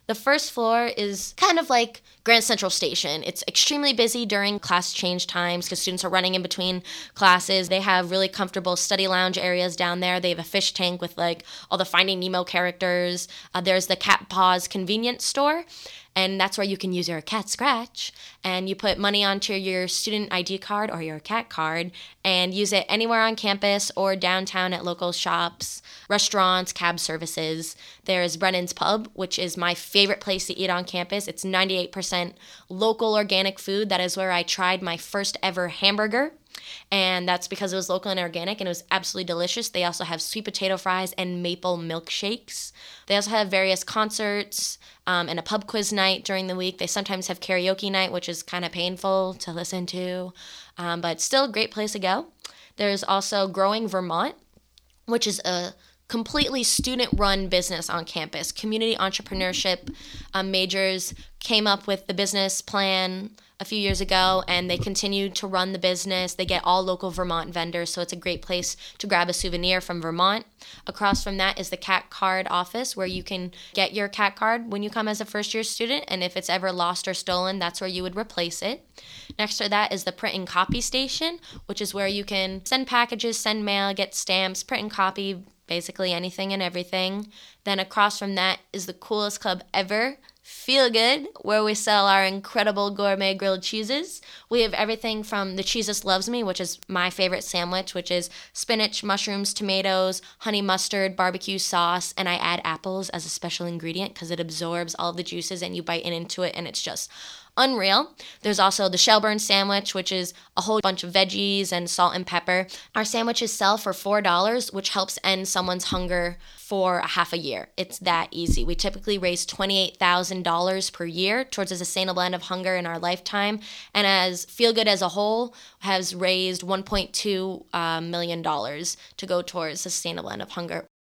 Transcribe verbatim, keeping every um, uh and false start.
The first floor is kind of like Grand Central Station. It's extremely busy during class change times because students are running in between classes. They have really comfortable study lounge areas down there. They have a fish tank with like all the Finding Nemo characters. Uh, there's the Cat Paws convenience store. And that's where you can use your cat scratch, and you put money onto your student I D card or your cat card and use it anywhere on campus or downtown at local shops, restaurants, cab services. There's Brennan's Pub, which is my favorite place to eat on campus. It's ninety-eight percent local organic food. That is where I tried my first ever hamburger. And that's because it was local and organic, and it was absolutely delicious. They also have sweet potato fries and maple milkshakes. They also have various concerts um, and a pub quiz night during the week. They sometimes have karaoke night, which is kind of painful to listen to, um, but still a great place to go. There's also Growing Vermont, which is a completely student-run business on campus. Community entrepreneurship um, majors came up with the business plan a few years ago, and they continue to run the business. They get all local Vermont vendors, so it's a great place to grab a souvenir from Vermont. Across from that is the Cat Card office, where you can get your cat card when you come as a first-year student, and if it's ever lost or stolen, that's where you would replace it. Next to that is the Print and Copy Station, which is where you can send packages, send mail, get stamps, print and copy, basically anything and everything. Then across from that is the coolest club ever, Feel Good, where we sell our incredible gourmet grilled cheeses. We have everything from the Cheesus Loves Me, which is my favorite sandwich, which is spinach, mushrooms, tomatoes, honey mustard, barbecue sauce, and I add apples as a special ingredient because it absorbs all the juices and you bite into it and it's just unreal. There's also the Shelburne sandwich, which is a whole bunch of veggies and salt and pepper. Our sandwiches sell for four dollars, which helps end someone's hunger for a half a year. It's that easy. We typically raise twenty-eight thousand dollars per year towards a sustainable end of hunger in our lifetime. And as Feel Good as a whole has raised one point two uh, million dollars to go towards sustainable end of hunger.